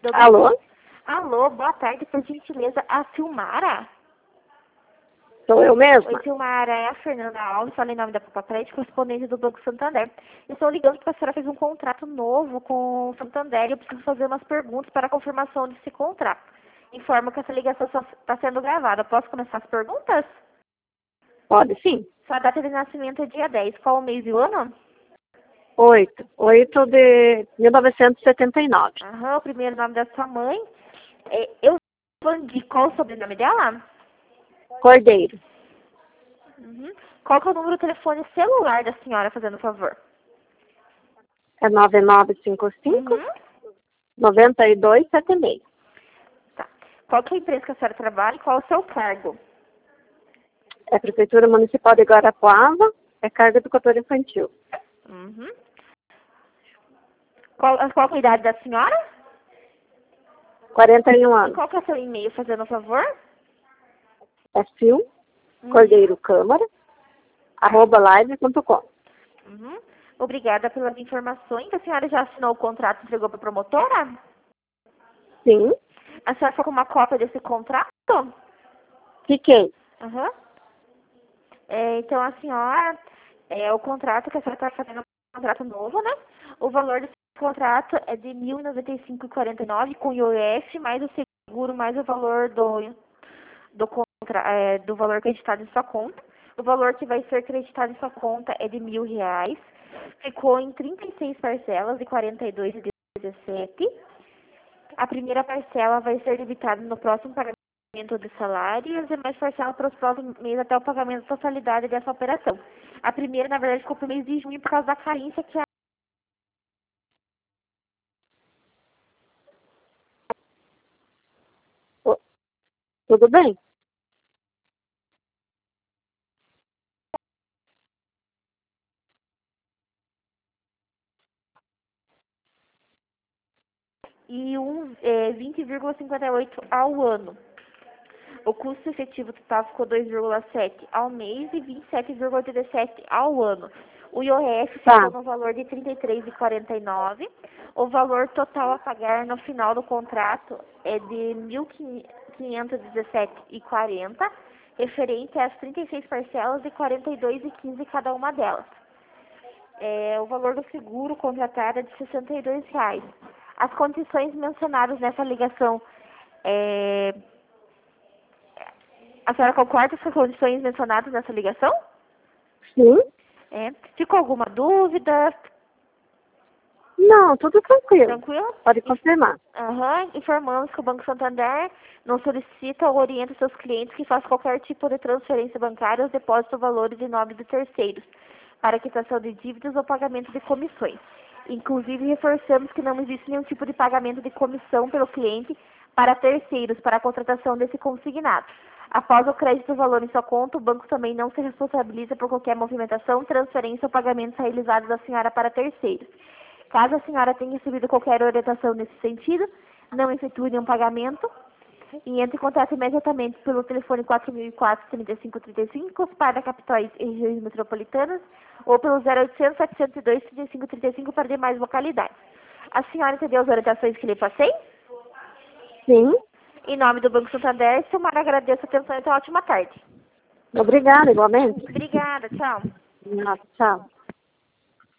Alô? Alô, boa tarde, por gentileza, a Silmara? Sou eu mesma? Oi, Silmara, é a Fernanda Alves, fala em nome da Papapred, correspondente do Banco Santander. Eu estou ligando porque a senhora fez um contrato novo com o Santander e eu preciso fazer umas perguntas para a confirmação desse contrato. Informo que essa ligação está sendo gravada. Posso começar as perguntas? Pode sim. Sua data de nascimento é dia 10. Qual o mês e o ano? 8 de 1979. Aham, o primeiro nome da sua mãe. Eu Vandi, qual o sobrenome dela? Cordeiro. Uhum. Qual que é o número do telefone celular da senhora, fazendo favor? É 9955 Uhum. 9276. Tá. Qual que é a empresa que a senhora trabalha e qual é o seu cargo? É Prefeitura Municipal de Guarapuava, é cargo educador infantil. Uhum. Qual que é a idade da senhora? 41 E anos. qual que é o seu e-mail, fazendo favor? É Sil, Uhum. Cordeiro Câmara, @live.com. Uhum. Obrigada pelas informações. A senhora já assinou o contrato e entregou para a promotora? Sim, A senhora ficou com uma cópia desse contrato? fiquei. Uhum. Então, a senhora, o contrato que a senhora está fazendo é um contrato novo, né? O valor desse contrato é de R$ 1.095,49 com IOF, mais o seguro, mais o valor do valor acreditado em sua conta. O valor que vai ser acreditado em sua conta é de R$ 1.000. Ficou em 36 parcelas de 42,17. A primeira parcela vai ser debitada no próximo pagamento de salário e as demais parcelas para os próximos meses até o pagamento da totalidade dessa operação. A primeira, na verdade, ficou para o mês de junho por causa da carência que Ô, tudo bem? e 20,58 ao ano. O custo efetivo total ficou 2,7 ao mês e 27,87 ao ano. O IOF ficou no valor de 33,49. O valor total a pagar no final do contrato é de 1.517,40, referente às 36 parcelas de 42,15 cada uma delas. O valor do seguro contratado é de R$ 62,00. As condições mencionadas nessa ligação, a senhora concorda com as condições mencionadas nessa ligação? Sim. Ficou alguma dúvida? Não, tudo tranquilo. Tranquilo? Pode confirmar. Informamos que o Banco Santander não solicita ou orienta seus clientes que façam qualquer tipo de transferência bancária ou depósito valores em nome de terceiros, para quitação de dívidas ou pagamento de comissões. Inclusive, reforçamos que não existe nenhum tipo de pagamento de comissão pelo cliente para terceiros, para a contratação desse consignado. Após o crédito do valor em sua conta, o banco também não se responsabiliza por qualquer movimentação, transferência ou pagamentos realizados da senhora para terceiros. Caso a senhora tenha recebido qualquer orientação nesse sentido, não efetue nenhum pagamento e entre em contato imediatamente pelo telefone 4004-3535 para capitais e regiões metropolitanas ou pelo 0800 702 3535 para demais localidades. A senhora entendeu as orientações que lhe passei? Sim. Em nome do Banco Santander, Silmara, agradeço a atenção e uma ótima tarde. Obrigada, igualmente. Obrigada, tchau. Nossa, tchau.